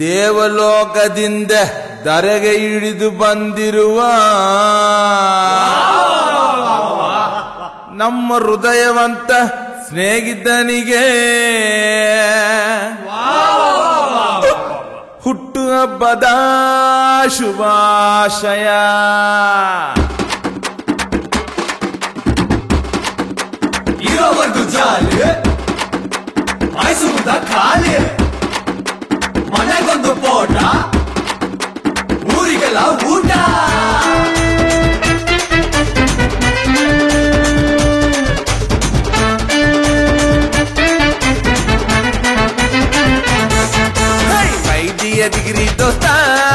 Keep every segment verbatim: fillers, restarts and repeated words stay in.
ದೇವಲೋಕದಿಂದ ಧರೆಗೆ ಇಳಿದು ಬಂದಿರುವ ನಮ್ಮ ಹೃದಯವಂತ ಸ್ನೇಹಿತನಿಗೆ ಹುಟ್ಟು ಹಬ್ಬದ ಶುಭಾಶಯ. ಇರೋವರೆಗೂ ಜಾಲಿ ಮೈಸೂರದ ಖಾಲಿ, ಮನೆಗೊಂದು ಪೋಟ ಊರಿಗೆಲ್ಲ ಊಟ. ಡಿಗ್ರಿ ದೋಸ್ತ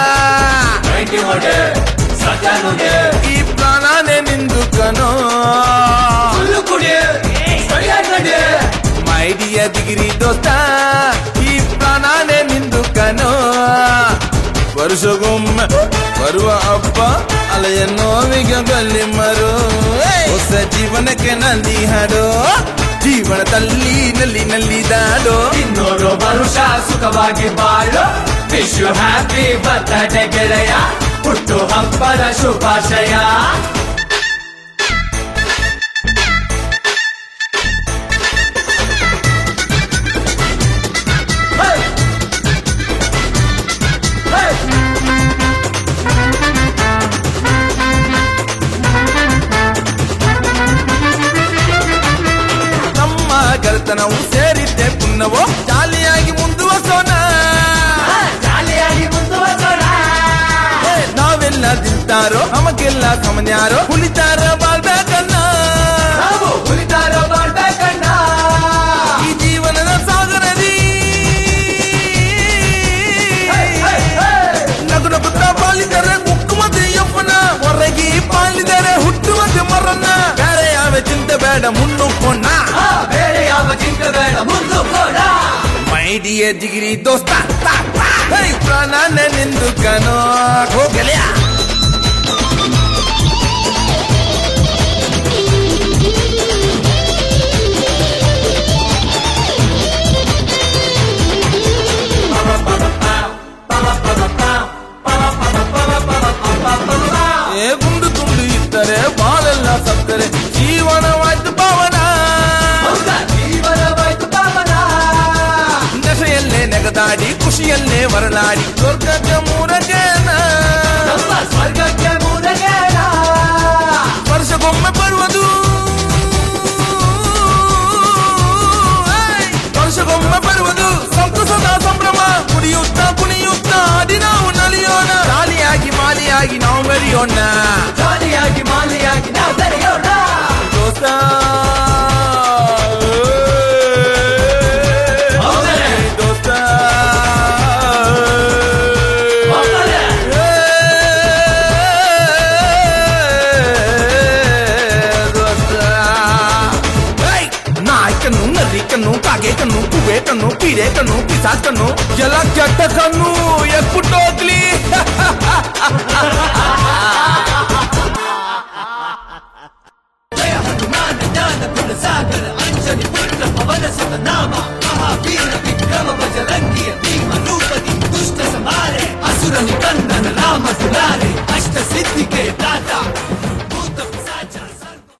ಈ ಪ್ರಾಣನೇ ನಿಂದು ಕನೋ ಮೈ ಡಿಯರ್ ಡಿಗ್ರಿ ದೋಸ್ತ ಈ ಪ್ರಾಣನೇ ನಿಂದು ಕನೋ. ವರ್ಷಗೊಮ್ಮೆ ಬರುವ ಹಬ್ಬ ಅಲೆಯ ನೋವಿಗೆ ಬಲ್ಲಿ ಮರೋ, ಹೊಸ ಜೀವನಕ್ಕೆ ನಲ್ಲಿ ಹಾಡೋ, ಜೀವನದಲ್ಲಿ ನಲ್ಲಿ ನಲ್ಲಿ ದಾಡೋ. ಇನ್ನೂರು ವರುಷ ಸುಖವಾಗಿ ಬಾಳೋ, ವಿಶ್ ಯು ಹ್ಯಾಪಿ ಬರ್ತ್ಡೇ ಗೆಳೆಯ, ಹುಟ್ಟು ಹಬ್ಬದ ಶುಭಾಶಯ. ನಮ್ಮ ಗೆಳೆತನವು ಸೇರಿದ್ದೆ ಪುಣ್ಣವೋ, ಜಾಲಿಯಾಗಿ ಮುಂದುವಸೋಣ, ನಾವೆಲ್ಲ ತಿಂತಾರೋ ನಮಗೆಲ್ಲ ಸಮನ್ಯಾರೋ, ಹುಲಿತಾರ ಬಾಳ್ಬೇಕಣ್ಣ, ಹುಲಿತಾರ ಬಾಳ್ಬೇಕಣ್ಣ. ಈ ಜೀವನದ ಸಾಗರದಿ ನಗು ನಗುತ್ತಾ ಬಾಳಿದರೆ ಮುಕ್ಕುಮದೆ ಯೌವನ, ಹೊರಗಿ ಬಾಳಿದರೆ ಹುಟ್ಟುವಂತೆ ಮರಣ. ಬೇರೆ ಯಾವ ಚಿಂತೆ ಬೇಡ ಮುನ್ನುಕ್ಕೋಣ, ಬೇರೆ ಯಾವ ಚಿಂತೆ ಬೇಡ ಮುಂದುಕ್ಕೋಣ. ಮೈ ಡಿಯರ್ ಡಿಗ್ರಿ ದೋಸ್ತ ಪ್ರಾಣನೇ ನಿಂದು ಕನೋ ಹೋಗಲಿಯ. ಏ ಗುಂಡು ತುಂಡು ಇದ್ದರೆ ಬಾಳೆಲ್ಲ ಸತ್ತರೆ ಜೀವನವಾಯ್ತು ಪಾವನ, ಜೀವನವಾಯ್ತು ಪಾವನ. ನಶೆಯಲ್ಲೇ ನೆಗದಾಡಿ ಖುಷಿಯಲ್ಲೇ ಮರಳಾಡಿ ಸ್ವರ್ಗಕ್ಕೆ ಮೂರ ಜನ, ಸ್ವರ್ಗಕ್ಕೆ ಮೂರಗೇನ. ವರ್ಷಗೊಮ್ಮೆ ಬರುವುದು ವರ್ಷಗೊಮ್ಮೆ ಬರುವುದು ಸಂತಸದ ಸಂಭ್ರಮ, ಕುಡಿಯುತ್ತಾ ಕುಣಿಯುತ್ತಾ ಆಡಿ ನಾವು ನಲಿಯೋಣ, ಜಾಲಿಯಾಗಿ ಮಾಲಿಯಾಗಿ ನಾವು ಮೆರೆಯೋಣ, ಜಾಲಿಯಾಗಿ ಮಾಲಿಯಾಗಿ ನಾವು ಬೆರೆಯೋಣ. ದೋಸ್ತ ದೋಸ್ತ ನಾಯ್ಕನ್ನು ನರಿಕನ್ನು ಕಾಗೆಕನ್ನು ಕುಬೇಕನ್ನು ಪಿರೇಕನ್ನು ಪಿಸಾಕನ್ನು ಎಲ್ಲ ಕೆಟ್ಟ ಕಣ್ಣು ಎಕ್ಬಿಟ್ಟೋಗ್ಲಿ. ಸಾಗರ ಅಂಜನಿ ಪುತ್ರ ಪವನ ಸುತ ನಾಮ, ಮಹಾವೀರ ವಿಕ್ರಮ ಬಜರಂಗಿಯ ಭೀಮ ರೂಪದಿ ದುಷ್ಟ ಸಮಾರೆ, ಅಸುರನಿ ಕಂದನ ರಾಮ ದುಲಾರೆ, ಅಷ್ಟ ಸಿದ್ಧಿಗೆ ದಾತ